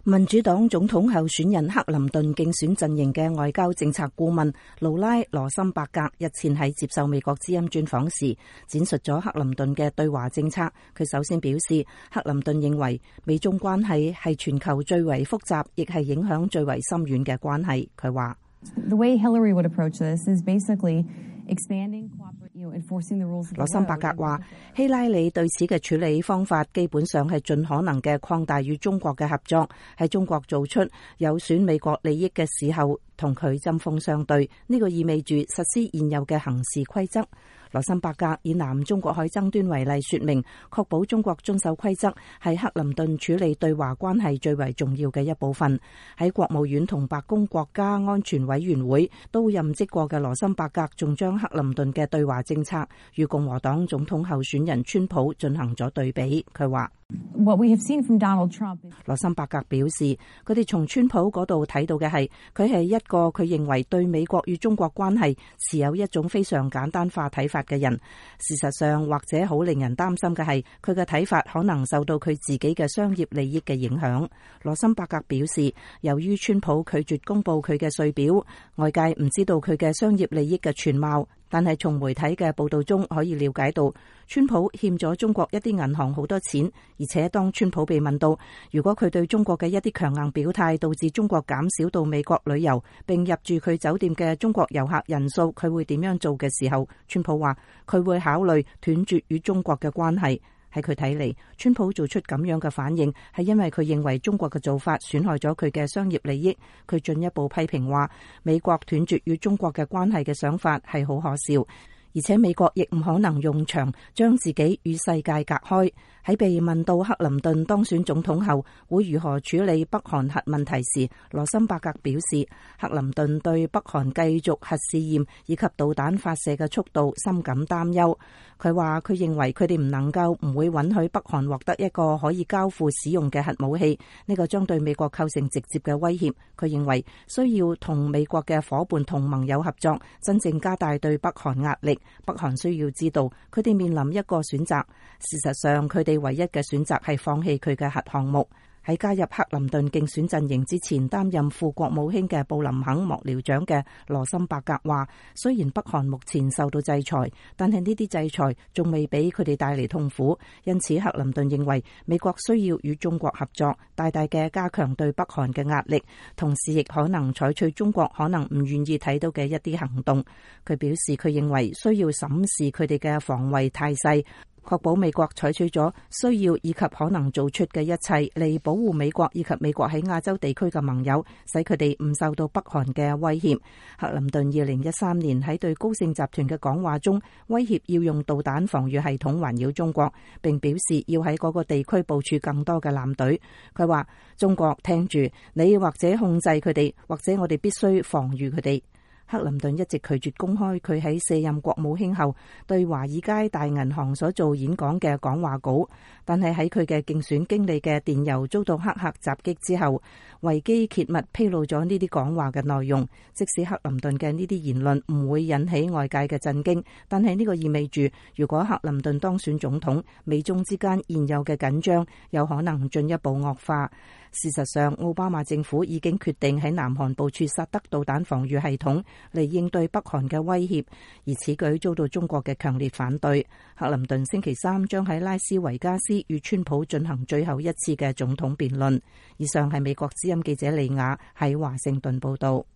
民主黨總統候選人克林頓競選陣營嘅外交政策顧問盧拉羅森伯格日前喺接受美國之音專訪時，闡述咗克林頓嘅對華政策。佢首先表示，克林頓認為美中關係係全球最為複雜，亦係影響最為深遠嘅關係。佢話 ：The way Hillary would approach this is basically expanding羅森伯格話， 希拉里對此嘅處理方法基本上係盡可能嘅擴大與中國嘅合作，喺中國做出有損美國利益嘅時候同佢針鋒相對，呢個意味住實施現有嘅行事規則。羅森伯格以南中國海爭端為例說明，確保中國遵守規則係克林頓處理對華關係最為重要嘅一部分。喺國務院同白宮國家安全委員會都任職過嘅羅森伯格仲將克林頓嘅對華政策與共和黨總統候選人川普進行咗對比。佢話 ：What we have seen from Donald Trump， 羅森伯格表示，佢哋從川普嗰度睇到嘅係，佢係一個佢認為對美國與中國關係持有一種非常簡單化睇法嘅人。事實上，或者好令人擔心嘅係，佢嘅睇法可能受到佢自己嘅商業利益嘅影響。羅森伯格表示，由於川普拒絕公布佢嘅稅表，外界唔知道佢嘅商業利益嘅全貌。但係從媒體嘅報道中可以了解到，川普欠咗中國一啲銀行好多錢，而且當川普被問到如果佢對中國嘅一啲強硬表態導致中國減少到美國旅遊並入住佢酒店嘅中國遊客人數，佢會點樣做嘅時候，川普話佢會考慮斷絕與中國嘅關係。喺佢睇嚟，川普做出咁樣嘅反應係因為佢認為中國嘅做法損害咗佢嘅商業利益。佢進一步批評話，美國斷絕與中國嘅關係嘅想法係好可笑，而且美國亦唔可能用牆將自己與世界隔開。喺被問到克林頓當選總統後會如何處理北韓核問題時，羅森伯格表示，克林頓對北韓繼續核試驗以及導彈發射嘅速度深感擔憂。佢話佢認為佢哋唔會允許北韓獲得一個可以交付使用嘅核武器，呢個將對美國構成直接嘅威脅。佢認為需要同美國嘅夥伴同盟友合作，真正加大對北韓壓力。北韓需要知道佢哋面臨一個選擇，事實上佢哋唯一嘅選擇係放棄佢嘅核項目。喺加入克林頓競選陣營之前，擔任副國務卿嘅布林肯幕僚長嘅羅森伯格話，雖然北韓目前受到制裁，但係呢啲制裁仲未俾佢哋帶嚟痛苦，因此克林頓認為美國需要與中國合作，大大嘅加強對北韓嘅壓力，同時亦可能採取中國可能唔願意睇到嘅一啲行動。佢表示佢認為需要審視佢哋嘅防衛態勢，確保美國採取咗需要以及可能做出嘅一切嚟保護美國以及美國喺亞洲地區嘅盟友，使佢哋唔受到北韓嘅威脅。克林頓2013年喺對高盛集團嘅講話中，威脅要用導彈防禦系統環繞中國，並表示要喺嗰個地區部署更多嘅艦隊。佢話：中國聽住，你或者控制佢哋，或者我哋必須防禦佢哋。克林頓一直拒絕公開佢喺卸任國務卿後對華爾街大銀行所做演講嘅講話稿，但係喺佢嘅競選經理嘅電郵遭到黑客襲擊之後，維基揭密披露咗呢啲講話嘅內容。即使克林頓嘅呢啲言論唔會引起外界嘅震驚，但係呢個意味住，如果克林頓當選總統，美中之間現有嘅緊張有可能進一步惡化。事實上，奧巴馬政府已經決定喺南韓部署薩德導彈防禦系統嚟應對北韓嘅威脅，而此舉遭到中國嘅強烈反對。克林頓星期三將喺拉斯維加斯與川普進行最後一次嘅總統辯論。以上係美國之音記者李雅喺華盛頓報道。